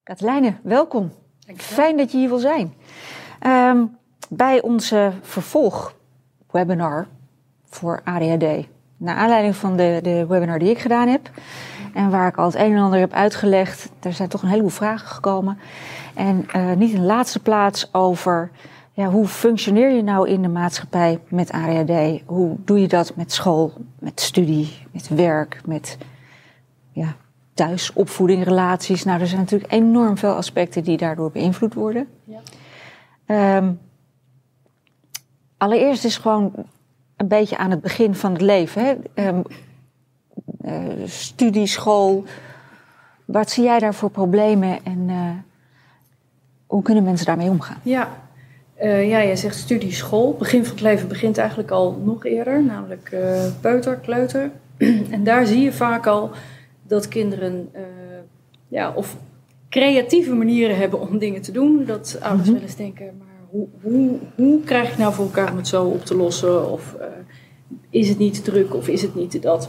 Katelijne, welkom. Fijn dat je hier wil zijn. Bij onze vervolgwebinar voor ADHD. Naar aanleiding van de webinar die ik gedaan heb. En waar ik al het een en ander heb uitgelegd. Er zijn toch een heleboel vragen gekomen. En niet in de laatste plaats over hoe functioneer je nou in de maatschappij met ADHD? Hoe doe je dat met school, met studie, met werk, met thuis, opvoeding, relaties. Nou, er zijn natuurlijk enorm veel aspecten die daardoor beïnvloed worden. Ja. Allereerst is gewoon een beetje aan het begin van het leven. Hè? Studie, school. Wat zie jij daar voor problemen en hoe kunnen mensen daarmee omgaan? Ja, jij zegt studie, school. Begin van het leven begint eigenlijk al nog eerder, namelijk peuter, kleuter. En daar zie je vaak al dat kinderen of creatieve manieren hebben om dingen te doen. Dat ouders wel eens denken, maar hoe krijg je nou voor elkaar om het zo op te lossen? Of is het niet te druk of is het niet te dat?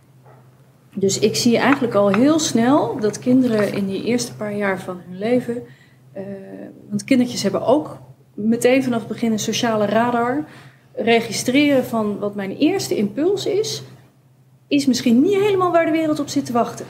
Dus ik zie eigenlijk al heel snel dat kinderen in die eerste paar jaar van hun leven... want kindertjes hebben ook meteen vanaf het begin een sociale radar. Registreren van wat mijn eerste impuls is misschien niet helemaal waar de wereld op zit te wachten.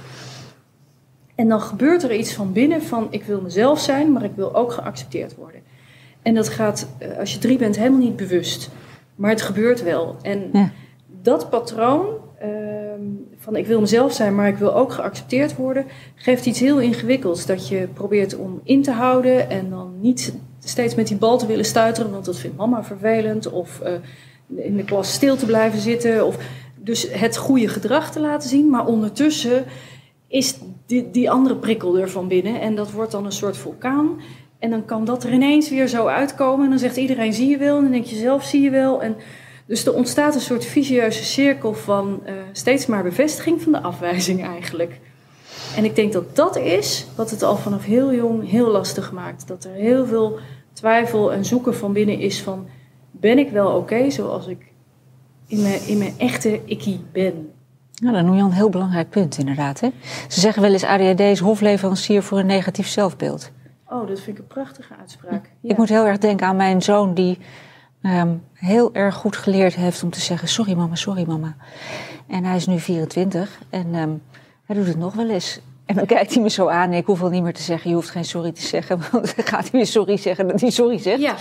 En dan gebeurt er iets van binnen van ik wil mezelf zijn, maar ik wil ook geaccepteerd worden. En dat gaat, als je 3 bent, helemaal niet bewust. Maar het gebeurt wel. En dat patroon van ik wil mezelf zijn, maar ik wil ook geaccepteerd worden, geeft iets heel ingewikkelds. Dat je probeert om in te houden en dan niet steeds met die bal te willen stuiteren, want dat vindt mama vervelend. Of in de klas stil te blijven zitten. Of dus het goede gedrag te laten zien, maar ondertussen is die andere prikkel er van binnen. En dat wordt dan een soort vulkaan. En dan kan dat er ineens weer zo uitkomen. En dan zegt iedereen, zie je wel? En dan denk je zelf, zie je wel? En dus er ontstaat een soort vicieuze cirkel van steeds maar bevestiging van de afwijzing eigenlijk. En ik denk dat dat is wat het al vanaf heel jong heel lastig maakt. Dat er heel veel twijfel en zoeken van binnen is van, ben ik wel oké zoals ik in mijn echte ikkie ben? Nou, dan noem je al een heel belangrijk punt inderdaad. Hè? Ze zeggen wel eens ADHD is hofleverancier voor een negatief zelfbeeld. Oh, dat vind ik een prachtige uitspraak. Ja. Ik moet heel erg denken aan mijn zoon die heel erg goed geleerd heeft om te zeggen sorry mama. En hij is nu 24 en hij doet het nog wel eens. En dan kijkt hij me zo aan en ik hoef wel niet meer te zeggen, je hoeft geen sorry te zeggen. Want dan gaat hij weer sorry zeggen dat hij sorry zegt. Ja.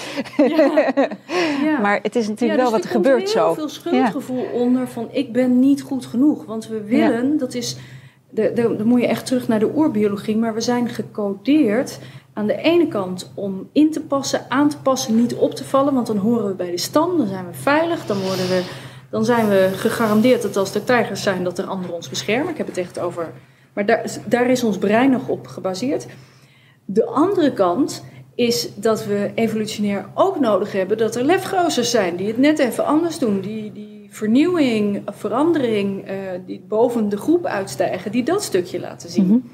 Maar het is natuurlijk wel wat er gebeurt zo. Er komt heel veel schuldgevoel onder van ik ben niet goed genoeg. Want we willen, dat is, dan moet je echt terug naar de oerbiologie. Maar we zijn gecodeerd aan de ene kant om in te passen, aan te passen, niet op te vallen. Want dan horen we bij de stam, dan zijn we veilig, dan zijn we gegarandeerd dat als er tijgers zijn dat er anderen ons beschermen. Ik heb het echt over... Maar daar is ons brein nog op gebaseerd. De andere kant is dat we evolutionair ook nodig hebben dat er lefgozers zijn die het net even anders doen. Die vernieuwing, verandering, die boven de groep uitstijgen, die dat stukje laten zien. Mm-hmm.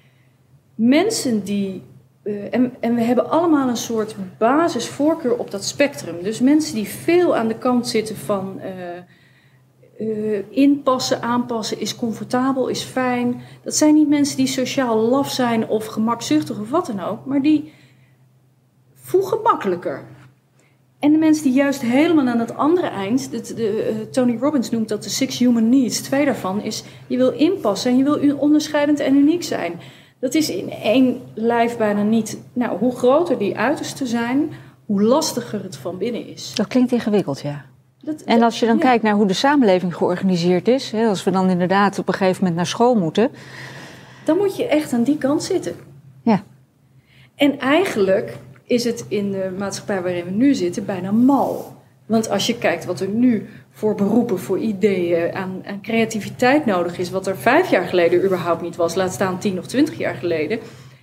Mensen die... en we hebben allemaal een soort basisvoorkeur op dat spectrum. Dus mensen die veel aan de kant zitten van... inpassen, aanpassen, is comfortabel, is fijn. Dat zijn niet mensen die sociaal laf zijn of gemakzuchtig of wat dan ook, maar die voegen makkelijker. En de mensen die juist helemaal aan het andere eind, Tony Robbins noemt dat de 6 human needs. 2 daarvan is, je wil inpassen en je wil onderscheidend en uniek zijn. Dat is in één lijf bijna niet. Nou, hoe groter die uitersten zijn, hoe lastiger het van binnen is. Dat klinkt ingewikkeld, ja. En als je dan kijkt naar hoe de samenleving georganiseerd is, hè, als we dan inderdaad op een gegeven moment naar school moeten, dan moet je echt aan die kant zitten. Ja. En eigenlijk is het in de maatschappij waarin we nu zitten bijna mal. Want als je kijkt wat er nu voor beroepen, voor ideeën, aan creativiteit nodig is, wat er 5 jaar geleden überhaupt niet was, laat staan 10 of 20 jaar geleden,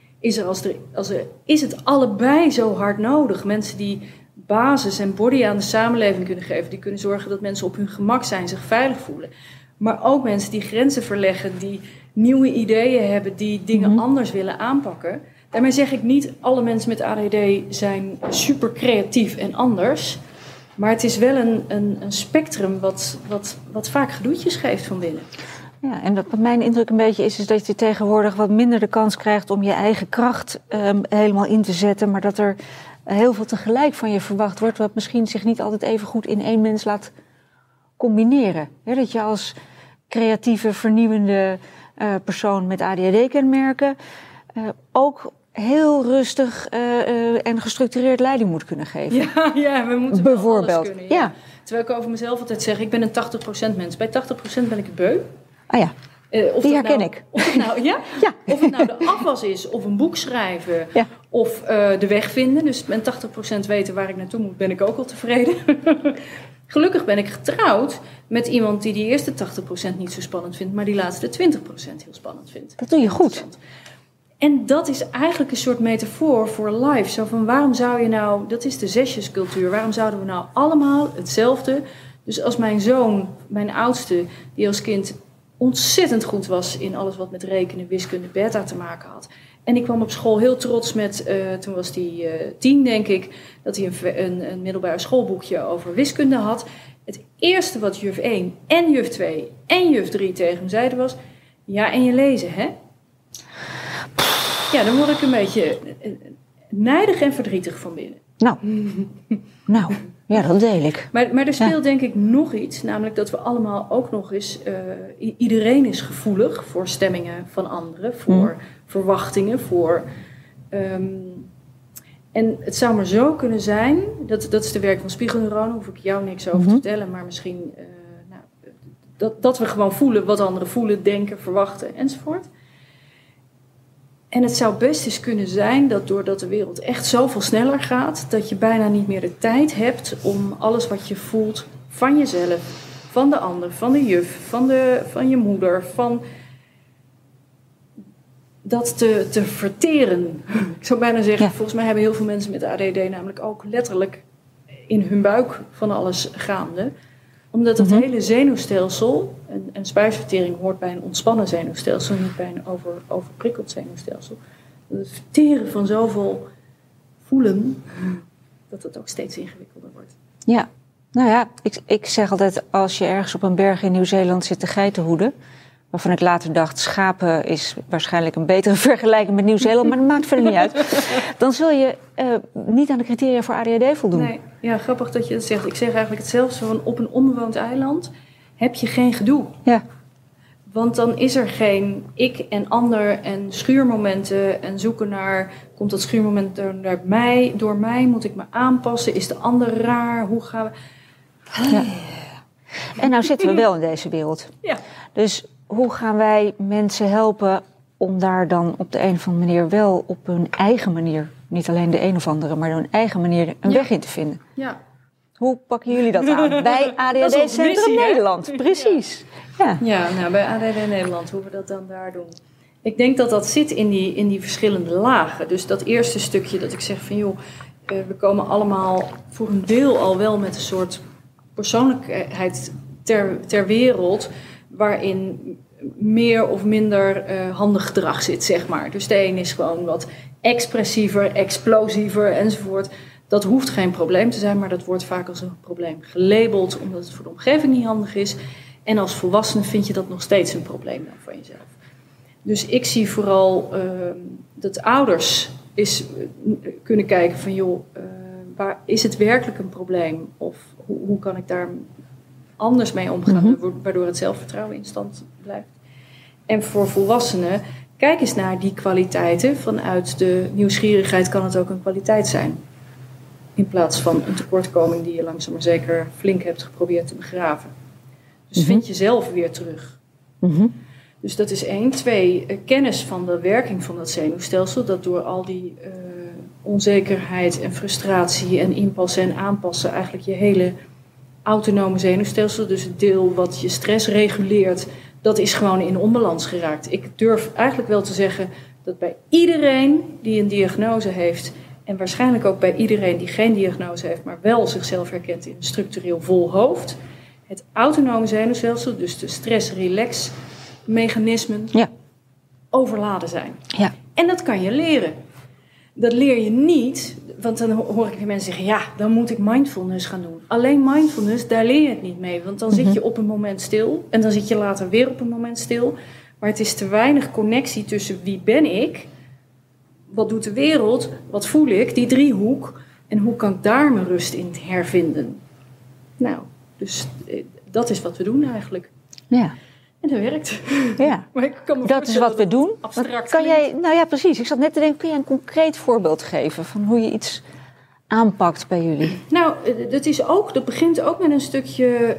is het allebei zo hard nodig. Mensen die basis en body aan de samenleving kunnen geven, die kunnen zorgen dat mensen op hun gemak zijn, zich veilig voelen. Maar ook mensen die grenzen verleggen, die nieuwe ideeën hebben, die dingen anders willen aanpakken. Daarmee zeg ik niet, alle mensen met ADHD zijn super creatief en anders. Maar het is wel een spectrum wat vaak gedoetjes geeft van binnen. Ja, en wat mijn indruk een beetje is dat je tegenwoordig wat minder de kans krijgt om je eigen kracht helemaal in te zetten, maar dat er heel veel tegelijk van je verwacht wordt, wat misschien zich niet altijd even goed in één mens laat combineren. Ja, dat je als creatieve, vernieuwende persoon met ADHD-kenmerken ook heel rustig en gestructureerd leiding moet kunnen geven. Ja, we moeten bijvoorbeeld alles kunnen. Ja. Terwijl ik over mezelf altijd zeg, ik ben een 80% mens. Bij 80% ben ik een beu. Ah ja, die herken ik. Of het nou, ja? Of het nou de afwas is, of een boek schrijven, of de weg vinden. Dus met 80% weten waar ik naartoe moet, ben ik ook al tevreden. Gelukkig ben ik getrouwd met iemand die eerste 80% niet zo spannend vindt, maar die laatste 20% heel spannend vindt. Dat doe je goed. En dat is eigenlijk een soort metafoor voor life. Zo van, waarom zou je nou, dat is de zesjescultuur, waarom zouden we nou allemaal hetzelfde? Dus als mijn zoon, mijn oudste, die als kind ontzettend goed was in alles wat met rekenen, wiskunde, beta te maken had. En ik kwam op school heel trots met, toen was hij 10 denk ik, dat hij een middelbaar schoolboekje over wiskunde had. Het eerste wat juf 1 en juf 2 en juf 3 tegen hem zeiden was, ja, en je lezen, hè? Ja, dan word ik een beetje nijdig en verdrietig van binnen. Nou, ja, dat deel ik. Maar er speelt denk ik nog iets, namelijk dat we allemaal ook nog eens, iedereen is gevoelig voor stemmingen van anderen, voor verwachtingen, voor... en het zou maar zo kunnen zijn, dat is de werk van spiegelneuronen, hoef ik jou niks over te vertellen, maar misschien dat we gewoon voelen wat anderen voelen, denken, verwachten enzovoort. En het zou best eens kunnen zijn dat doordat de wereld echt zoveel sneller gaat, dat je bijna niet meer de tijd hebt om alles wat je voelt van jezelf, van de ander, van de juf, van je moeder, van dat te verteren. Ik zou bijna zeggen, volgens mij hebben heel veel mensen met ADD namelijk ook letterlijk in hun buik van alles gaande. Omdat het hele zenuwstelsel, en spijsvertering hoort bij een ontspannen zenuwstelsel, niet bij een overprikkeld zenuwstelsel. Het verteren van zoveel voelen, dat het ook steeds ingewikkelder wordt. Ja, nou ja, ik zeg altijd, als je ergens op een berg in Nieuw-Zeeland zit te geitenhoeden, waarvan ik later dacht, schapen is waarschijnlijk een betere vergelijking met Nieuw-Zeeland, maar dat maakt verder niet uit. Dan zul je niet aan de criteria voor ADHD voldoen. Nee, ja, grappig dat je dat zegt. Ik zeg eigenlijk hetzelfde van op een onbewoond eiland heb je geen gedoe. Ja. Want dan is er geen ik en ander en schuurmomenten en zoeken naar, komt dat schuurmoment door mij, moet ik me aanpassen, is de ander raar, hoe gaan we... Ja. En nou zitten we wel in deze wereld. Ja. Dus hoe gaan wij mensen helpen om daar dan op de een of andere manier wel op hun eigen manier, niet alleen de een of andere, maar op hun eigen manier een weg in te vinden? Ja. Hoe pakken jullie dat aan? Bij ADHD Centrum Nederland, precies. Ja, nou, bij ADHD Nederland, hoe we dat dan daar doen. Ik denk dat dat zit in die verschillende lagen. Dus dat eerste stukje dat ik zeg van joh, we komen allemaal voor een deel al wel met een soort persoonlijkheid ter wereld, waarin meer of minder handig gedrag zit, zeg maar. Dus de een is gewoon wat expressiever, explosiever enzovoort. Dat hoeft geen probleem te zijn, maar dat wordt vaak als een probleem gelabeld, omdat het voor de omgeving niet handig is. En als volwassene vind je dat nog steeds een probleem dan van jezelf. Dus ik zie vooral dat ouders kunnen kijken van joh, waar is het werkelijk een probleem? Of hoe kan ik daar anders mee omgaan, waardoor het zelfvertrouwen in stand blijft. En voor volwassenen, kijk eens naar die kwaliteiten. Vanuit de nieuwsgierigheid kan het ook een kwaliteit zijn. In plaats van een tekortkoming die je langzaam maar zeker flink hebt geprobeerd te begraven. Dus vind jezelf weer terug. Dus dat is 1. 2, kennis van de werking van dat zenuwstelsel. Dat door al die onzekerheid en frustratie en inpassen en aanpassen eigenlijk je hele autonome zenuwstelsel, dus het deel wat je stress reguleert, dat is gewoon in onbalans geraakt. Ik durf eigenlijk wel te zeggen dat bij iedereen die een diagnose heeft, en waarschijnlijk ook bij iedereen die geen diagnose heeft, maar wel zichzelf herkent in een structureel vol hoofd, het autonome zenuwstelsel, dus de stress-relax mechanismen, overladen zijn. Ja. En dat kan je leren. Dat leer je niet, want dan hoor ik weer mensen zeggen... ja, dan moet ik mindfulness gaan doen. Alleen mindfulness, daar leer je het niet mee. Want dan zit je op een moment stil en dan zit je later weer op een moment stil. Maar het is te weinig connectie tussen wie ben ik... wat doet de wereld, wat voel ik, die driehoek... en hoe kan ik daar mijn rust in hervinden. Nou, dus dat is wat we doen eigenlijk. Ja. En dat werkt. Ja. Maar ik kan me dat is wat we doen. Abstract kan jij, nou ja, precies. Ik zat net te denken, kun je een concreet voorbeeld geven... van hoe je iets aanpakt bij jullie? Nou, dat begint ook met een stukje...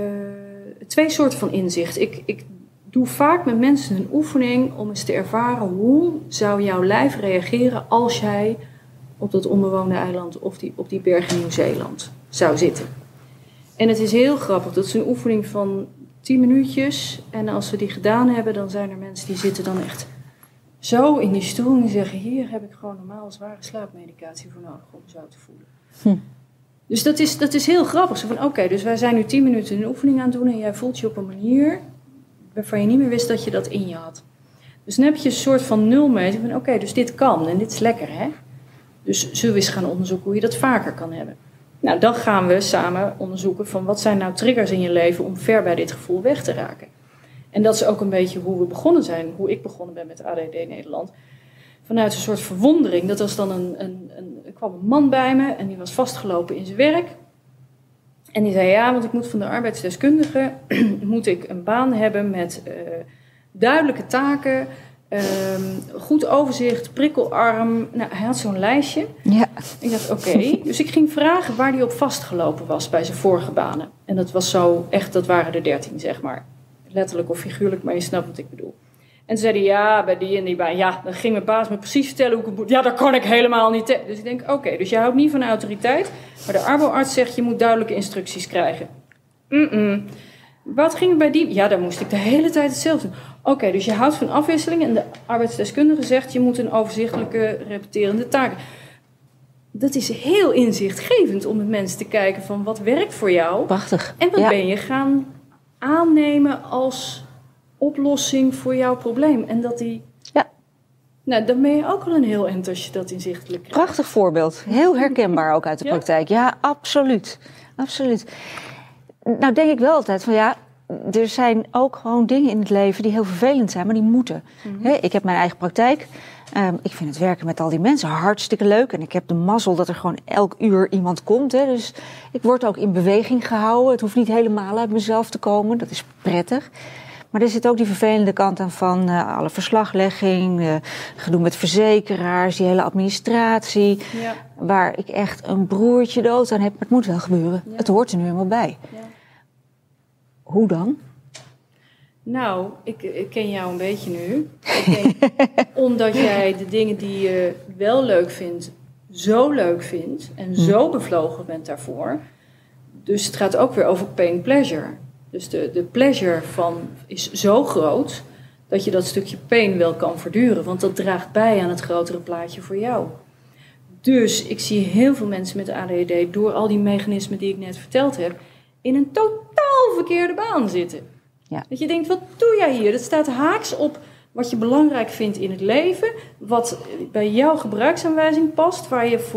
twee soorten van inzicht. Ik doe vaak met mensen een oefening om eens te ervaren... hoe zou jouw lijf reageren als jij op dat onbewoonde eiland... of op die berg in Nieuw-Zeeland zou zitten. En het is heel grappig. Dat is een oefening van 10 minuutjes. En als we die gedaan hebben, dan zijn er mensen die zitten dan echt zo in die stoel... en die zeggen, hier heb ik gewoon normaal zware slaapmedicatie voor nodig om zo te voelen. Dus dat is heel grappig. Zo van, oké, dus wij zijn nu 10 minuten een oefening aan het doen... en jij voelt je op een manier waarvan je niet meer wist dat je dat in je had. Dus dan heb je een soort van nulmeting van... oké, dus dit kan en dit is lekker, hè? Dus zullen we eens gaan onderzoeken hoe je dat vaker kan hebben. Nou, dan gaan we samen onderzoeken van... wat zijn nou triggers in je leven om ver bij dit gevoel weg te raken. En dat is ook een beetje hoe we begonnen zijn. Hoe ik begonnen ben met ADD Nederland. Vanuit een soort verwondering. Dat was dan er kwam een man bij me en die was vastgelopen in zijn werk. En die zei, ja, want ik moet van de arbeidsdeskundige... moet ik een baan hebben met duidelijke taken... goed overzicht, prikkelarm. Nou, hij had zo'n lijstje. Ja. Ik dacht, oké. Dus ik ging vragen waar hij op vastgelopen was bij zijn vorige banen. En dat was zo, echt, dat waren er 13, zeg maar. Letterlijk of figuurlijk, maar je snapt wat ik bedoel. En toen zei hij, ja, bij die en die baan. Ja, dan ging mijn baas me precies vertellen hoe ik het moet. Ja, dat kan ik helemaal niet. Dus ik denk, oké, dus je houdt niet van autoriteit. Maar de arboarts zegt, je moet duidelijke instructies krijgen. Wat ging er bij die? Ja, daar moest ik de hele tijd hetzelfde doen. Oké, dus je houdt van afwisseling en de arbeidsdeskundige zegt... je moet een overzichtelijke, repeterende taak. Dat is heel inzichtgevend om met mensen te kijken van... wat werkt voor jou? Prachtig. En wat ben je gaan aannemen als oplossing voor jouw probleem? En dat die... Ja. Nou, dan ben je ook wel een heel eind als je dat inzichtelijk krijgt. Prachtig voorbeeld. Heel herkenbaar ook uit de praktijk. Ja, absoluut. Absoluut. Nou denk ik wel altijd van ja... er zijn ook gewoon dingen in het leven die heel vervelend zijn, maar die moeten. Ik heb mijn eigen praktijk. Ik vind het werken met al die mensen hartstikke leuk. En ik heb de mazzel dat er gewoon elk uur iemand komt. Dus ik word ook in beweging gehouden. Het hoeft niet helemaal uit mezelf te komen. Dat is prettig. Maar er zit ook die vervelende kant aan van alle verslaglegging, gedoe met verzekeraars, die hele administratie. Ja. Waar ik echt een broertje dood aan heb. Maar het moet wel gebeuren. Ja. Het hoort er nu helemaal bij. Ja. Hoe dan? Nou, ik ken jou een beetje nu. Ik denk, omdat jij de dingen die je wel leuk vindt, zo leuk vindt en zo bevlogen bent daarvoor. Dus het gaat ook weer over pain-pleasure. Dus de pleasure van is zo groot dat je dat stukje pain wel kan verduren. Want dat draagt bij aan het grotere plaatje voor jou. Dus ik zie heel veel mensen met ADHD door al die mechanismen die ik net verteld heb, in een totaal verkeerde baan zitten. Ja. Dat je denkt, wat doe jij hier? Dat staat haaks op wat je belangrijk vindt in het leven, wat bij jouw gebruiksaanwijzing past,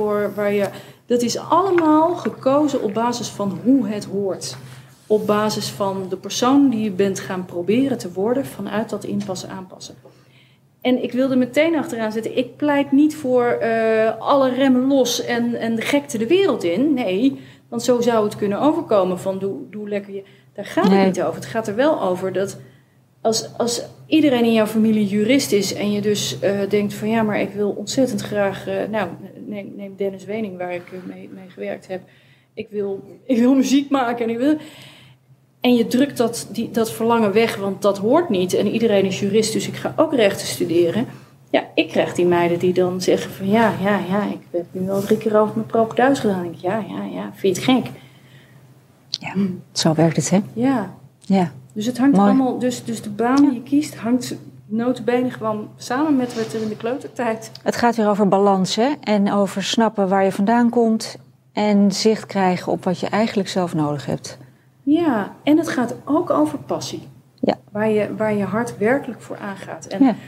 dat is allemaal gekozen op basis van hoe het hoort. Op basis van de persoon die je bent gaan proberen te worden vanuit dat inpassen, aanpassen. En ik wilde meteen achteraan zetten, ik pleit niet voor alle remmen los en de gekte de wereld in. Nee, want zo zou het kunnen overkomen van doe lekker je. Daar gaat het niet over. Het gaat er wel over dat als iedereen in jouw familie jurist is en je dus denkt van ja, maar ik wil ontzettend graag, neem Dennis Wening waar ik mee gewerkt heb. Ik wil muziek maken en je drukt dat verlangen weg, want dat hoort niet. En iedereen is jurist, dus ik ga ook rechten studeren. Ja, ik krijg die meiden die dan zeggen van ja, ik heb nu al 3 keer over mijn propenduis gedaan. Ik denk, ja, vind je het gek? Ja, zo werkt het, hè? Ja. Dus het hangt allemaal, dus de baan die je kiest hangt nota bene gewoon samen met wat er in de kleutertijd. Het gaat weer over balans, hè? En over snappen waar je vandaan komt en zicht krijgen op wat je eigenlijk zelf nodig hebt. Ja, en het gaat ook over passie. Ja. Waar je hart werkelijk voor aangaat. En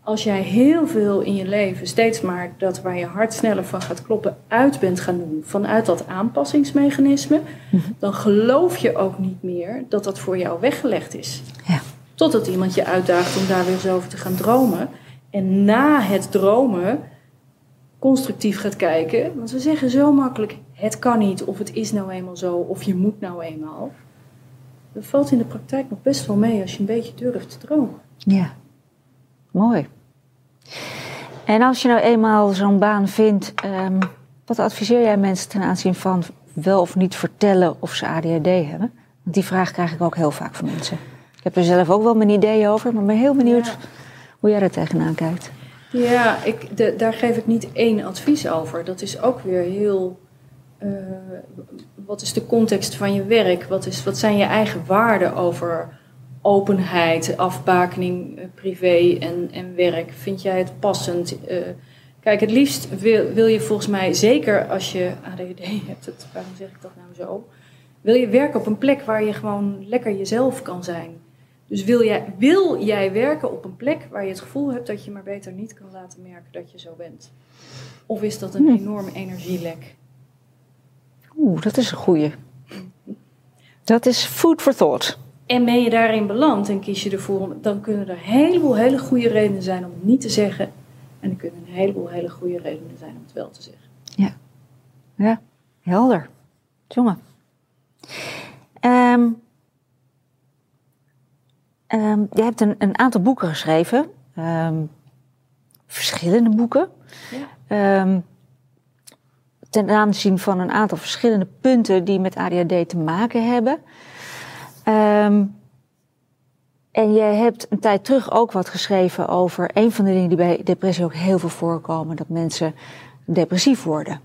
als jij heel veel in je leven steeds maar dat waar je hart sneller van gaat kloppen uit bent gaan doen, vanuit dat aanpassingsmechanisme, dan geloof je ook niet meer dat dat voor jou weggelegd is. Ja. Totdat iemand je uitdaagt om daar weer eens over te gaan dromen. En na het dromen constructief gaat kijken. Want we zeggen zo makkelijk, het kan niet, of het is nou eenmaal zo, of je moet nou eenmaal. Dat valt in de praktijk nog best wel mee als je een beetje durft te dromen. Ja, mooi. En als je nou eenmaal zo'n baan vindt, wat adviseer jij mensen ten aanzien van wel of niet vertellen of ze ADHD hebben? Want die vraag krijg ik ook heel vaak van mensen. Ik heb er zelf ook wel mijn ideeën over, maar ben heel benieuwd hoe jij er tegenaan kijkt. Ja, daar geef ik niet één advies over. Dat is ook weer heel... wat is de context van je werk? Wat zijn je eigen waarden over openheid, afbakening, privé en werk? Vind jij het passend? Kijk, het liefst wil je volgens mij, zeker als je ADHD hebt, waarom zeg ik dat nou zo? Wil je werken op een plek waar je gewoon lekker jezelf kan zijn? Dus wil jij werken op een plek waar je het gevoel hebt dat je maar beter niet kan laten merken dat je zo bent? Of is dat een enorm energielek? Dat is een goeie. Dat is food for thought. En ben je daarin beland en kies je ervoor, dan kunnen er een heleboel hele goede redenen zijn om het niet te zeggen. En er kunnen een heleboel hele goede redenen zijn om het wel te zeggen. Ja, helder. Jongen. Je hebt een aantal boeken geschreven. Verschillende boeken. Ja. Ten aanzien van een aantal verschillende punten die met ADHD te maken hebben. En jij hebt een tijd terug ook wat geschreven over een van de dingen die bij depressie ook heel veel voorkomen. Dat mensen depressief worden.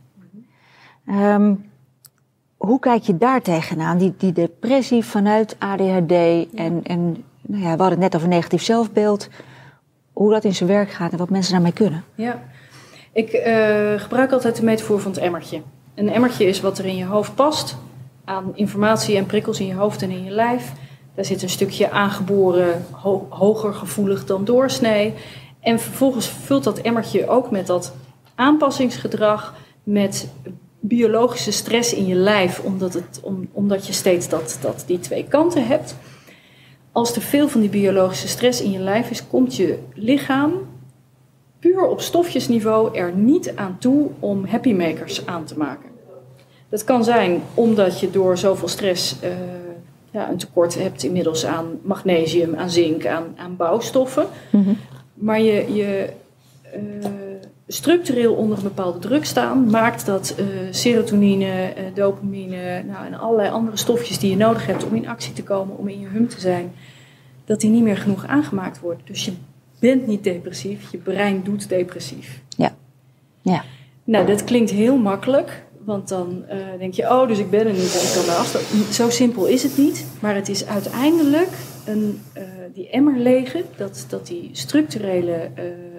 Hoe kijk je daar tegenaan? Die depressie vanuit ADHD en nou ja, we hadden het net over negatief zelfbeeld. Hoe dat in zijn werk gaat en wat mensen daarmee kunnen. Ja, ik gebruik altijd de metafoor van het emmertje. Een emmertje is wat er in je hoofd past. Aan informatie en prikkels in je hoofd en in je lijf. Daar zit een stukje aangeboren, hoger gevoelig dan doorsnee. En vervolgens vult dat emmertje ook met dat aanpassingsgedrag, met biologische stress in je lijf, omdat je steeds die twee kanten hebt. Als er veel van die biologische stress in je lijf is, komt je lichaam puur op stofjesniveau er niet aan toe om happy makers aan te maken. Dat kan zijn omdat je door zoveel stress een tekort hebt inmiddels aan magnesium, aan zink, aan bouwstoffen. Mm-hmm. Maar je structureel onder een bepaalde druk staan maakt dat serotonine, dopamine en allerlei andere stofjes die je nodig hebt om in actie te komen, om in je hum te zijn, dat die niet meer genoeg aangemaakt worden. Dus je bent niet depressief, je brein doet depressief. Ja. Nou, dat klinkt heel makkelijk, want dan denk je, dus ik ben er niet en ik kan naar afstand. Zo simpel is het niet, maar het is uiteindelijk die emmer legen, dat die structurele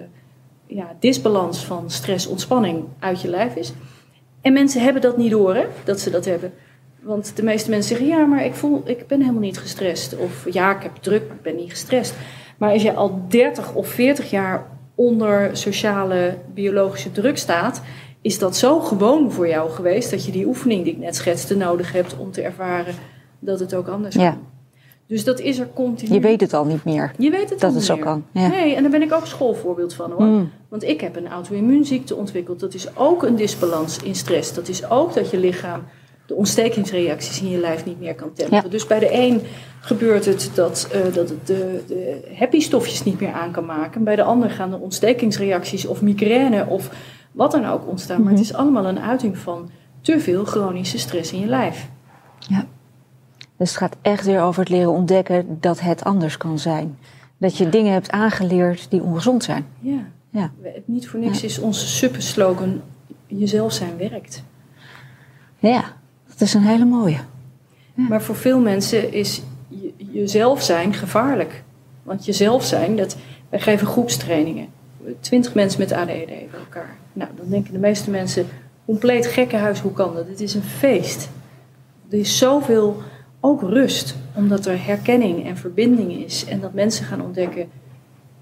disbalans van stress, ontspanning uit je lijf is. En mensen hebben dat niet door, hè, dat ze dat hebben. Want de meeste mensen zeggen, ja, maar ik ben helemaal niet gestrest. Of ja, ik heb druk, maar ik ben niet gestrest. Maar als je al 30 of 40 jaar onder sociale, biologische druk staat, is dat zo gewoon voor jou geweest dat je die oefening die ik net schetste nodig hebt om te ervaren dat het ook anders kan. Dus dat is er continu. Je weet het al niet meer. Je weet het dat al het niet zo meer. kan. Ja. Nee, en daar ben ik ook schoolvoorbeeld van hoor. Want ik heb een auto-immuunziekte ontwikkeld. Dat is ook een disbalans in stress. Dat is ook dat je lichaam de ontstekingsreacties in je lijf niet meer kan temperen. Ja. Dus bij de een gebeurt het dat het de happy stofjes niet meer aan kan maken. Bij de ander gaan de ontstekingsreacties of migraine of wat dan ook ontstaan. Mm-hmm. Maar het is allemaal een uiting van te veel chronische stress in je lijf. Ja. Dus het gaat echt weer over het leren ontdekken dat het anders kan zijn. Dat je dingen hebt aangeleerd die ongezond zijn. Ja. Niet voor niks is onze superslogan, jezelf zijn werkt. Ja, dat is een hele mooie. Ja. Maar voor veel mensen is jezelf zijn gevaarlijk. Want jezelf zijn, wij geven groepstrainingen. 20 mensen met ADHD bij elkaar. Nou, dan denken de meeste mensen, compleet gekkenhuis, hoe kan dat? Het is een feest. Er is zoveel, ook rust, omdat er herkenning en verbinding is. En dat mensen gaan ontdekken,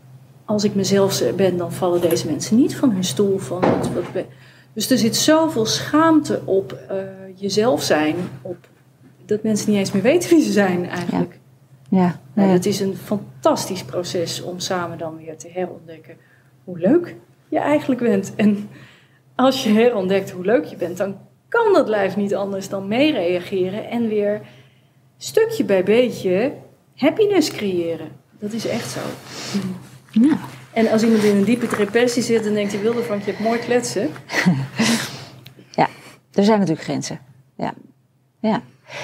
als ik mezelf ben, dan vallen deze mensen niet van hun stoel. Dus er zit zoveel schaamte op jezelf zijn, op dat mensen niet eens meer weten wie ze zijn eigenlijk. Ja. Het is een fantastisch proces om samen dan weer te herontdekken hoe leuk je eigenlijk bent. En als je herontdekt hoe leuk je bent, dan kan dat lijf niet anders dan meereageren en weer stukje bij beetje happiness creëren. Dat is echt zo. Ja. En als iemand in een diepe depressie zit, dan denkt hij, Wildervank, je hebt mooi kletsen. Ja, er zijn natuurlijk grenzen. Ja.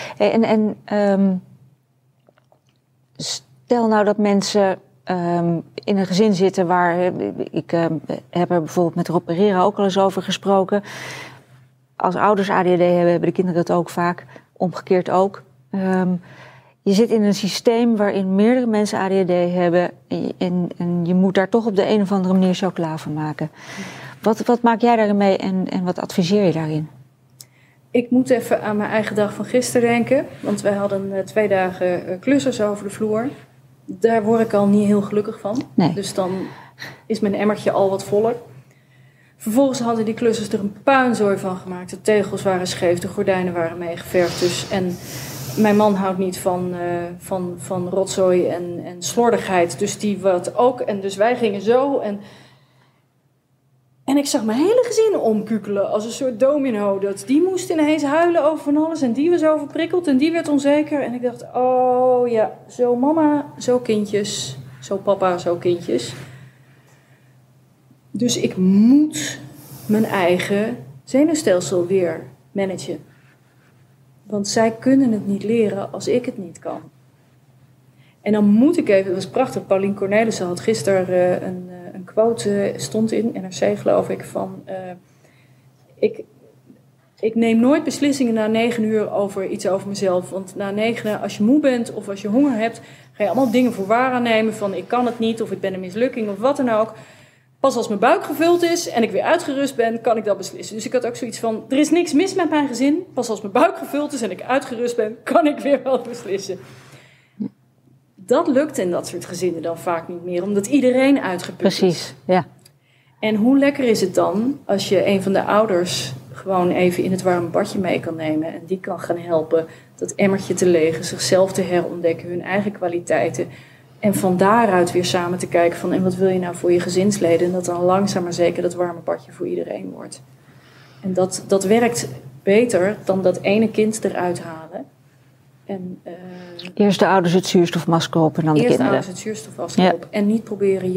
Stel nou dat mensen in een gezin zitten waar... Ik heb er bijvoorbeeld met Rob Pereira ook al eens over gesproken. Als ouders ADHD hebben de kinderen het ook vaak. Omgekeerd ook. Je zit in een systeem waarin meerdere mensen ADHD hebben... en je moet daar toch op de een of andere manier chocola van maken. Wat maak jij daarin mee en wat adviseer je daarin? Ik moet even aan mijn eigen dag van gisteren denken. Want wij hadden 2 dagen klussers over de vloer. Daar word ik al niet heel gelukkig van. Nee. Dus dan is mijn emmertje al wat voller. Vervolgens hadden die klussers er een puinzooi van gemaakt. De tegels waren scheef, de gordijnen waren meegeverfd. Dus, en mijn man houdt niet van rotzooi en slordigheid. Dus die wat ook. En dus wij gingen zo. En ik zag mijn hele gezin omkukelen als een soort domino. Die moest ineens huilen over van alles. En die was overprikkeld en die werd onzeker. En ik dacht, oh ja, zo mama, zo kindjes. Zo papa, zo kindjes. Dus ik moet mijn eigen zenuwstelsel weer managen. Want zij kunnen het niet leren als ik het niet kan. En dan moet ik even, dat was prachtig, Paulien Cornelissen had gisteren een quote, stond in NRC geloof ik, van... Ik neem nooit beslissingen na 9 uur over iets over mezelf. Want na 9, als je moe bent of als je honger hebt, ga je allemaal dingen voor waar aannemen van ik kan het niet of ik ben een mislukking of wat dan ook. Pas als mijn buik gevuld is en ik weer uitgerust ben, kan ik dat beslissen. Dus ik had ook zoiets van, er is niks mis met mijn gezin. Pas als mijn buik gevuld is en ik uitgerust ben, kan ik weer wel beslissen. Dat lukt in dat soort gezinnen dan vaak niet meer, omdat iedereen uitgeput is. Precies, ja. En hoe lekker is het dan als je een van de ouders gewoon even in het warme badje mee kan nemen en die kan gaan helpen dat emmertje te legen, zichzelf te herontdekken, hun eigen kwaliteiten. En van daaruit weer samen te kijken van en wat wil je nou voor je gezinsleden? En dat dan langzaam maar zeker dat warme badje voor iedereen wordt. En dat werkt beter dan dat ene kind eruit halen. En, eerst de ouders het zuurstofmasker op en dan de kinderen. Eerst de ouders het zuurstofmasker op. En niet proberen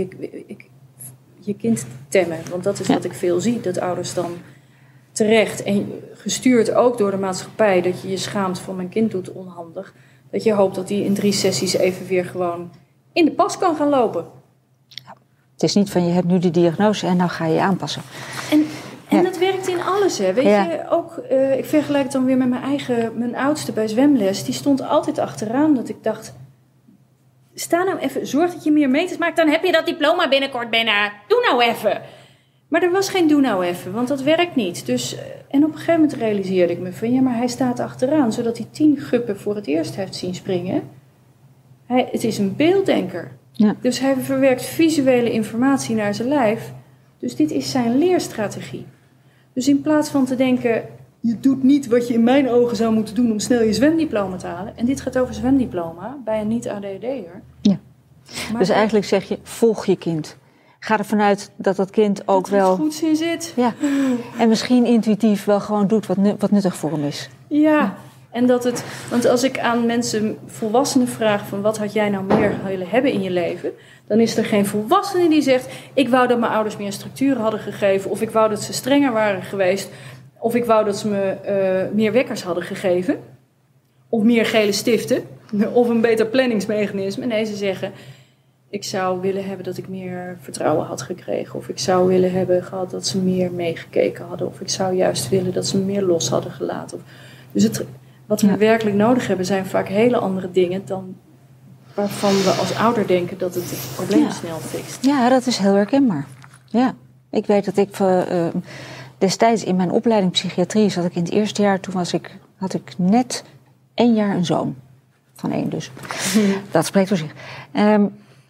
je kind te temmen. Want dat is wat ik veel zie. Dat ouders dan terecht en gestuurd ook door de maatschappij... dat je je schaamt van mijn kind doet onhandig. Dat je hoopt dat hij in 3 sessies even weer gewoon in de pas kan gaan lopen. Ja. Het is niet van je hebt nu de diagnose en nou ga je je aanpassen. En dat werkt in alles, hè. Weet je, ook, ik vergelijk het dan weer met mijn oudste bij zwemles. Die stond altijd achteraan dat ik dacht... Sta nou even, zorg dat je meer meters maakt. Dan heb je dat diploma binnenkort bijna. Doe nou even. Maar er was geen doe nou even, want dat werkt niet. Dus, en op een gegeven moment realiseerde ik me van... ja, maar hij staat achteraan, zodat hij 10 guppen voor het eerst heeft zien springen. Het is een beelddenker. Ja. Dus hij verwerkt visuele informatie naar zijn lijf. Dus dit is zijn leerstrategie. Dus in plaats van te denken... je doet niet wat je in mijn ogen zou moeten doen... om snel je zwemdiploma te halen. En dit gaat over zwemdiploma bij een niet-ADHD'er. Ja. Dus eigenlijk zeg je, volg je kind. Ga ervan uit dat dat kind ook wel... Dat het goed in zit. Ja. En misschien intuïtief wel gewoon doet wat nuttig voor hem is. Ja. En dat het... Want als ik aan mensen, volwassenen vraag... van wat had jij nou meer willen hebben in je leven... dan is er geen volwassene die zegt... ik wou dat mijn ouders meer structuur hadden gegeven... of ik wou dat ze strenger waren geweest... of ik wou dat ze me meer wekkers hadden gegeven... of meer gele stiften... of een beter planningsmechanisme. Nee, ze zeggen... ik zou willen hebben dat ik meer vertrouwen had gekregen... of ik zou willen hebben gehad dat ze meer meegekeken hadden... of ik zou juist willen dat ze me meer los hadden gelaten. Dus wat we werkelijk nodig hebben... zijn vaak hele andere dingen dan... waarvan we als ouder denken dat het probleem snel fixt. Ja, dat is heel herkenbaar. Ja, ik weet dat ik destijds in mijn opleiding psychiatrie... zat ik in het eerste jaar, toen had ik net 1 jaar een zoon. Van 1 dus. Dat spreekt voor zich.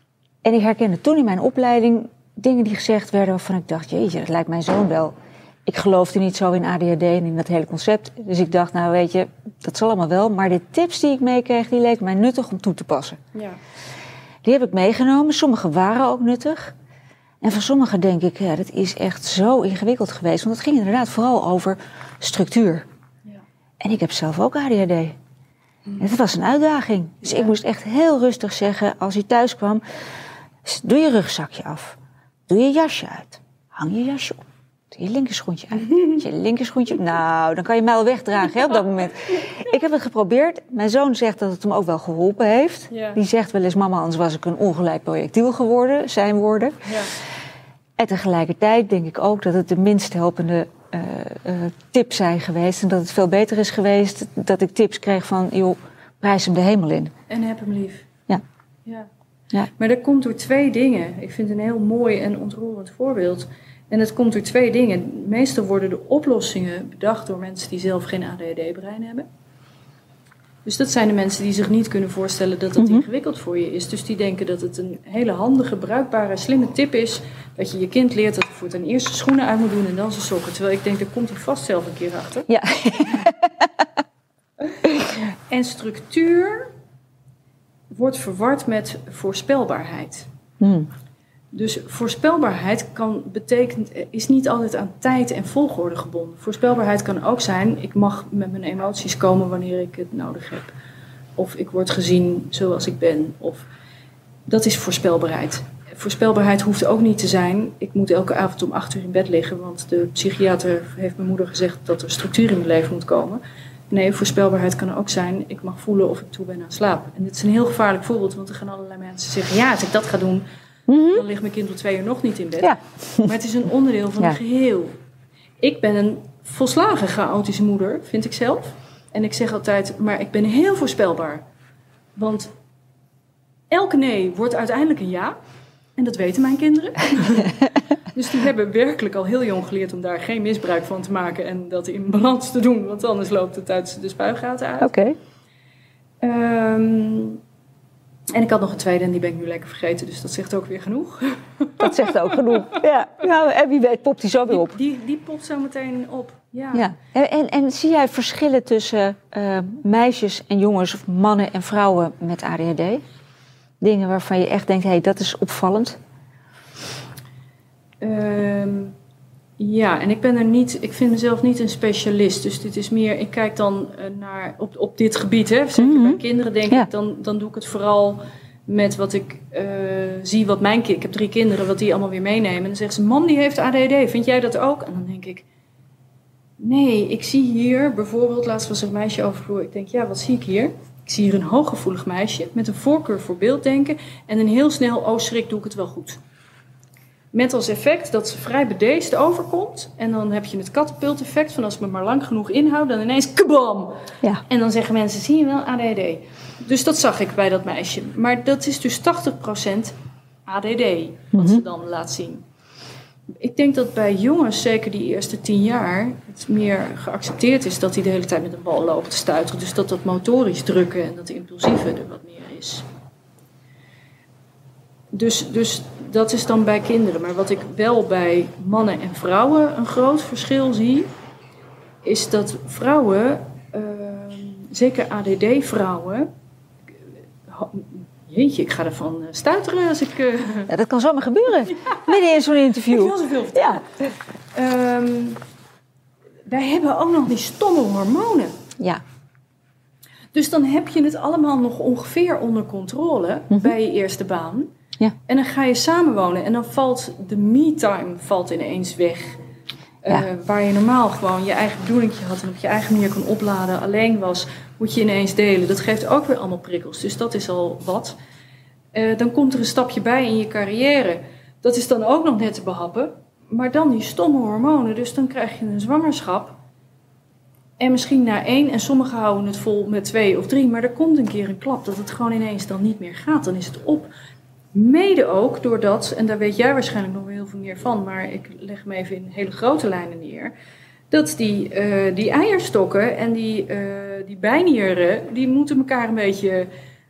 En ik herkende toen in mijn opleiding dingen die gezegd werden waarvan ik dacht, jeetje, dat lijkt mijn zoon wel. Ik geloofde niet zo in ADHD en in dat hele concept. Dus ik dacht, nou weet je, dat zal allemaal wel. Maar de tips die ik meekreeg, die leken mij nuttig om toe te passen. Ja. Die heb ik meegenomen. Sommige waren ook nuttig. En van sommige denk ik, ja, dat is echt zo ingewikkeld geweest. Want het ging inderdaad vooral over structuur. Ja. En ik heb zelf ook ADHD. En het was een uitdaging. Dus ik moest echt heel rustig zeggen, als hij thuis kwam, doe je rugzakje af. Doe je jasje uit. Hang je jasje op. Doe je linkerschoentje uit. Je linkerschoentje. Nou, dan kan je mij al wegdragen hè, op dat moment. Ik heb het geprobeerd. Mijn zoon zegt dat het hem ook wel geholpen heeft. Ja. Die zegt wel eens, mama, anders was ik een ongeleid projectiel geworden. Zijn woorden. Ja. En tegelijkertijd denk ik ook dat het de minst helpende tips zijn geweest. En dat het veel beter is geweest dat ik tips kreeg van, joh, prijs hem de hemel in. En heb hem lief. Ja. Ja. Ja. Maar dat komt door 2 dingen. Ik vind het een heel mooi en ontroerend voorbeeld. En het komt door 2 dingen. Meestal worden de oplossingen bedacht door mensen die zelf geen ADHD-brein hebben. Dus dat zijn de mensen die zich niet kunnen voorstellen dat dat ingewikkeld voor je is. Dus die denken dat het een hele handige, bruikbare, slimme tip is. Dat je je kind leert dat hij voor ten eerste schoenen uit moet doen en dan zijn sokken. Terwijl ik denk, daar komt hij vast zelf een keer achter. Ja. En structuur wordt verward met voorspelbaarheid. Dus voorspelbaarheid is niet altijd aan tijd en volgorde gebonden. Voorspelbaarheid kan ook zijn, ik mag met mijn emoties komen wanneer ik het nodig heb. Of ik word gezien zoals ik ben. Dat is voorspelbaarheid. Voorspelbaarheid hoeft ook niet te zijn, ik moet elke avond om 8 uur in bed liggen, want de psychiater heeft mijn moeder gezegd dat er structuur in mijn leven moet komen. Nee, voorspelbaarheid kan ook zijn, ik mag voelen of ik toe ben aan slaap. En dit is een heel gevaarlijk voorbeeld, want er gaan allerlei mensen zeggen, ja, als ik dat ga doen, dan ligt mijn kind om 2 uur nog niet in bed. Ja. Maar het is een onderdeel van het geheel. Ik ben een volslagen chaotische moeder, vind ik zelf. En ik zeg altijd, maar ik ben heel voorspelbaar. Want elke nee wordt uiteindelijk een ja. En dat weten mijn kinderen. Dus die hebben werkelijk al heel jong geleerd om daar geen misbruik van te maken. En dat in balans te doen, want anders loopt het uit de spuigaten uit. Oké. En ik had nog een tweede en die ben ik nu lekker vergeten. Dus dat zegt ook weer genoeg. Dat zegt ook genoeg, ja. Nou, en wie weet popt die zo weer op. Die popt zo meteen op, ja. Ja. En zie jij verschillen tussen meisjes en jongens of mannen en vrouwen met ADHD? Dingen waarvan je echt denkt, hé, dat is opvallend? Ja, en ik vind mezelf niet een specialist. Dus dit is meer, ik kijk dan naar op dit gebied. Hè. Zeker bij kinderen denk ik, dan doe ik het vooral met wat ik zie wat mijn kind. Ik heb 3 kinderen, wat die allemaal weer meenemen. En dan zeggen ze, mam die heeft ADHD, vind jij dat ook? En dan denk ik, nee, ik zie hier bijvoorbeeld, laatst was er een meisje overvloer. Ik denk, ja, wat zie ik hier? Ik zie hier een hooggevoelig meisje met een voorkeur voor beelddenken en een heel snel, oh schrik, doe ik het wel goed. Met als effect dat ze vrij bedeesd overkomt. En dan heb je het katapulteffect van als ik me maar lang genoeg inhoud, dan ineens kabam! Ja. En dan zeggen mensen, zie je wel, ADHD. Dus dat zag ik bij dat meisje. Maar dat is dus 80% ADD, wat ze dan laat zien. Ik denk dat bij jongens, zeker die eerste 10 jaar, het meer geaccepteerd is dat die de hele tijd met een bal lopen te stuiteren. Dus dat motorisch drukken en dat impulsieve er wat meer is. Dus dat is dan bij kinderen. Maar wat ik wel bij mannen en vrouwen een groot verschil zie, is dat vrouwen, zeker ADD-vrouwen, jeetje, ik ga ervan stuiteren als ik... Ja, dat kan zomaar gebeuren, midden in zo'n interview. Ik wil zoveel vertellen. Ja. Wij hebben ook nog die stomme hormonen. Ja. Dus dan heb je het allemaal nog ongeveer onder controle bij je eerste baan. Ja. En dan ga je samenwonen en dan valt de me-time ineens weg. Waar je normaal gewoon je eigen bedoelingje had en op je eigen manier kon opladen, alleen was, moet je ineens delen. Dat geeft ook weer allemaal prikkels, dus dat is al wat. Dan komt er een stapje bij in je carrière. Dat is dan ook nog net te behappen. Maar dan die stomme hormonen, dus dan krijg je een zwangerschap. En misschien na 1, en sommigen houden het vol met 2 of 3, maar er komt een keer een klap dat het gewoon ineens dan niet meer gaat. Dan is het op. Mede ook doordat, en daar weet jij waarschijnlijk nog wel heel veel meer van, maar ik leg hem even in hele grote lijnen neer, dat die eierstokken en die bijnieren, die moeten elkaar een beetje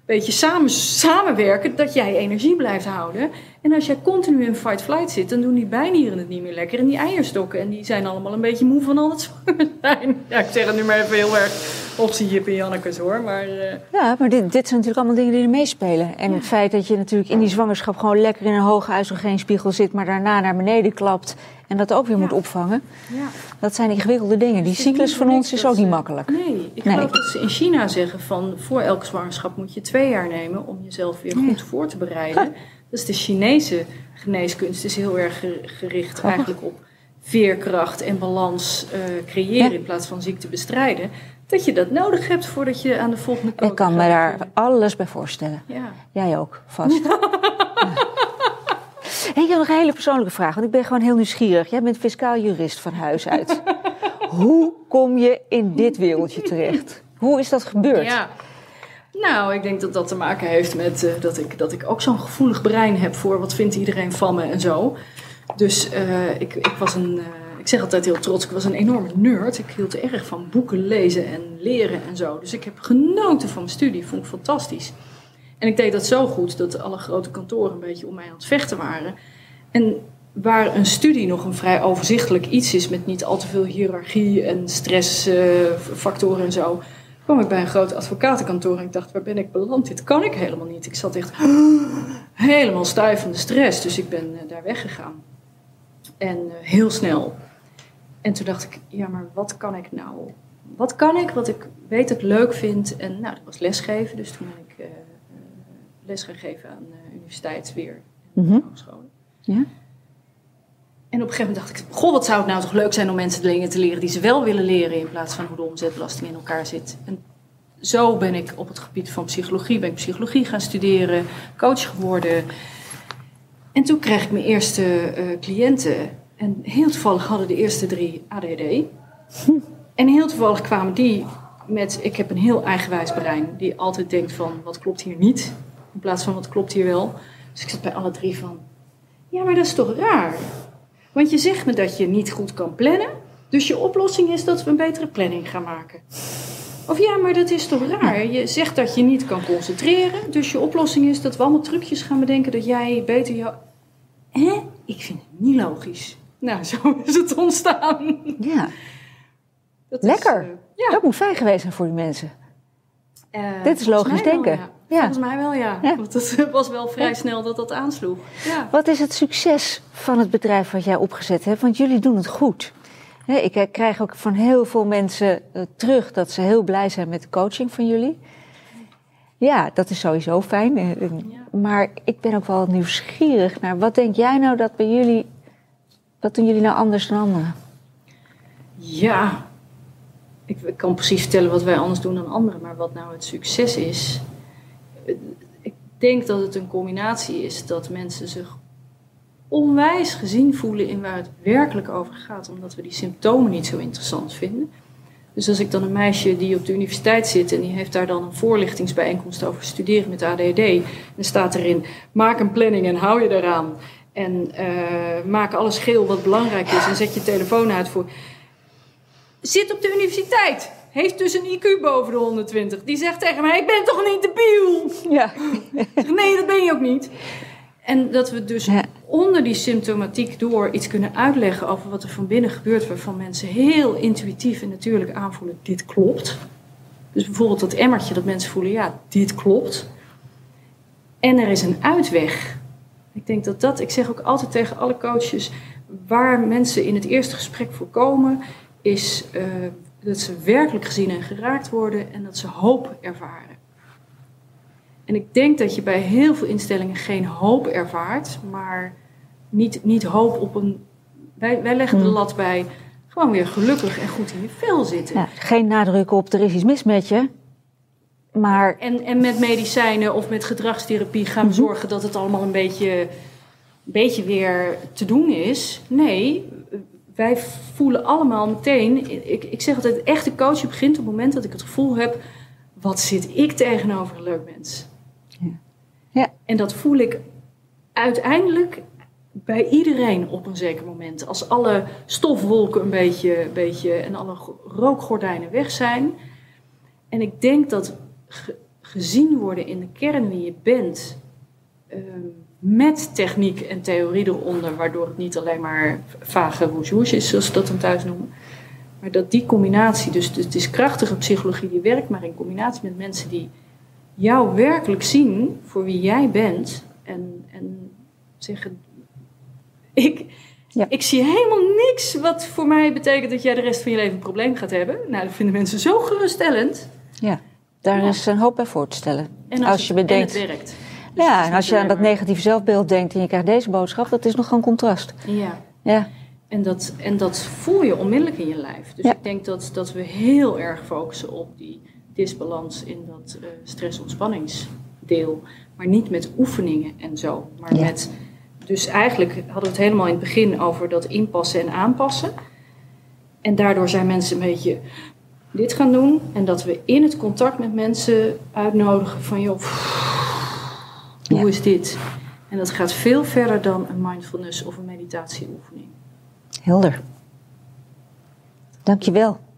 beetje samenwerken dat jij energie blijft houden. En als jij continu in fight-flight zit, dan doen die bijnieren het niet meer lekker. En die eierstokken, en die zijn allemaal een beetje moe van al het zwanger zijn. Ja, ik zeg het nu maar even heel erg op z'n Jip en Jannekes hoor. Maar, Ja, maar dit zijn natuurlijk allemaal dingen die er meespelen. En het feit dat je natuurlijk in die zwangerschap gewoon lekker in een hoge oestrogeenspiegel zit, maar daarna naar beneden klapt en dat ook weer moet opvangen. Ja. Dat zijn ingewikkelde dingen. Die cyclus van ons is ook niet makkelijk. Nee, ik geloof dat ze in China zeggen van voor elke zwangerschap moet je 2 jaar nemen om jezelf weer goed voor te bereiden. Dus de Chinese geneeskunst is heel erg gericht eigenlijk op veerkracht en balans creëren in plaats van ziekte bestrijden. Dat je dat nodig hebt voordat je aan de volgende kook Ik kan me daar alles bij voorstellen. Ja. Jij ook, vast. Ja. Hey, ik heb nog een hele persoonlijke vraag, want ik ben gewoon heel nieuwsgierig. Jij bent fiscaal jurist van huis uit. Hoe kom je in dit wereldje terecht? Hoe is dat gebeurd? Ja. Nou, ik denk dat dat te maken heeft met dat ik ook zo'n gevoelig brein heb voor wat vindt iedereen van me en zo. Dus ik was ik zeg altijd heel trots, ik was een enorme nerd. Ik hield erg van boeken lezen en leren en zo. Dus ik heb genoten van mijn studie, vond ik fantastisch. En ik deed dat zo goed dat alle grote kantoren een beetje om mij aan het vechten waren. En waar een studie nog een vrij overzichtelijk iets is met niet al te veel hiërarchie en stressfactoren en zo, kwam ik bij een groot advocatenkantoor en ik dacht, waar ben ik beland? Dit kan ik helemaal niet. Ik zat echt helemaal stijf van de stress, dus ik ben daar weggegaan. En heel snel. En toen dacht ik, ja, maar wat kan ik nou? Wat kan ik, wat ik weet dat ik leuk vind? En nou, dat was lesgeven, dus toen ben ik les gaan geven aan de universiteit weer. Hogescholen. Ja. En op een gegeven moment dacht ik, goh, wat zou het nou toch leuk zijn om mensen dingen te leren die ze wel willen leren in plaats van hoe de omzetbelasting in elkaar zit. En zo ben ik op het gebied van psychologie gaan studeren, coach geworden. En toen kreeg ik mijn eerste cliënten. En heel toevallig hadden de eerste 3 ADHD. En heel toevallig kwamen die met, ik heb een heel eigenwijs brein, die altijd denkt van, wat klopt hier niet? In plaats van, wat klopt hier wel? Dus ik zat bij alle 3 van, ja, maar dat is toch raar? Want je zegt me dat je niet goed kan plannen, dus je oplossing is dat we een betere planning gaan maken. Of ja, maar dat is toch raar? Je zegt dat je niet kan concentreren, dus je oplossing is dat we allemaal trucjes gaan bedenken dat jij beter jou... Ik vind het niet logisch. Nou, zo is het ontstaan. Ja. Dat lekker. Dat moet fijn geweest zijn voor die mensen. Dit is logisch denken. Wel, ja. Volgens mij wel, ja. Want het was wel vrij snel dat dat aansloeg. Ja. Wat is het succes van het bedrijf wat jij opgezet hebt? Want jullie doen het goed. Ik krijg ook van heel veel mensen terug dat ze heel blij zijn met de coaching van jullie. Ja, dat is sowieso fijn. Maar ik ben ook wel nieuwsgierig naar, wat denk jij nou dat bij jullie, wat doen jullie nou anders dan anderen? Ja, ik kan precies vertellen wat wij anders doen dan anderen, maar wat nou het succes is. Ik denk dat het een combinatie is dat mensen zich onwijs gezien voelen in waar het werkelijk over gaat, omdat we die symptomen niet zo interessant vinden. Dus als ik dan een meisje die op de universiteit zit en die heeft daar dan een voorlichtingsbijeenkomst over studeren met ADHD, dan staat erin, maak een planning en hou je eraan. En maak alles geel wat belangrijk is en zet je telefoon uit voor... Zit op de universiteit, heeft dus een IQ boven de 120. Die zegt tegen mij, ik ben toch niet debiel? Ja. Nee, dat ben je ook niet. En dat we dus onder die symptomatiek door iets kunnen uitleggen over wat er van binnen gebeurt, waarvan mensen heel intuïtief en natuurlijk aanvoelen, dit klopt. Dus bijvoorbeeld dat emmertje dat mensen voelen, ja, dit klopt. En er is een uitweg. Ik denk dat ik zeg ook altijd tegen alle coaches, waar mensen in het eerste gesprek voor komen, is dat ze werkelijk gezien en geraakt worden en dat ze hoop ervaren. En ik denk dat je bij heel veel instellingen geen hoop ervaart, maar niet hoop op een... Wij leggen de lat bij gewoon weer gelukkig en goed in je vel zitten. Ja, geen nadruk op, er is iets mis met je, maar... En met medicijnen of met gedragstherapie gaan we zorgen dat het allemaal een beetje weer te doen is. Nee, wij voelen allemaal meteen... Ik zeg altijd, echte coachen begint op het moment dat ik het gevoel heb, wat zit ik tegenover een leuk mens? Ja. En dat voel ik uiteindelijk bij iedereen op een zeker moment. Als alle stofwolken een beetje en alle rookgordijnen weg zijn. En ik denk dat gezien worden in de kern wie je bent, met techniek en theorie eronder, waardoor het niet alleen maar vage woeshoes is, zoals ze dat dan thuis noemen. Maar dat die combinatie, dus het is krachtige psychologie die werkt, maar in combinatie met mensen die jou werkelijk zien voor wie jij bent en zeggen, ik zie helemaal niks wat voor mij betekent dat jij de rest van je leven een probleem gaat hebben. Nou, dat vinden mensen zo geruststellend. Ja, daar is een hoop bij voor te stellen. En als je bedenkt, en het werkt. Dus ja, en als je aan dat negatieve zelfbeeld denkt en je krijgt deze boodschap, dat is nog een contrast. Ja. En dat voel je onmiddellijk in je lijf. Dus ik denk dat we heel erg focussen op die disbalans in dat stress-ontspanningsdeel. Maar niet met oefeningen en zo. Maar met, dus eigenlijk hadden we het helemaal in het begin over dat inpassen en aanpassen. En daardoor zijn mensen een beetje dit gaan doen. En dat we in het contact met mensen uitnodigen van, joh, hoe is dit? En dat gaat veel verder dan een mindfulness of een meditatieoefening. Helder. Dank je wel.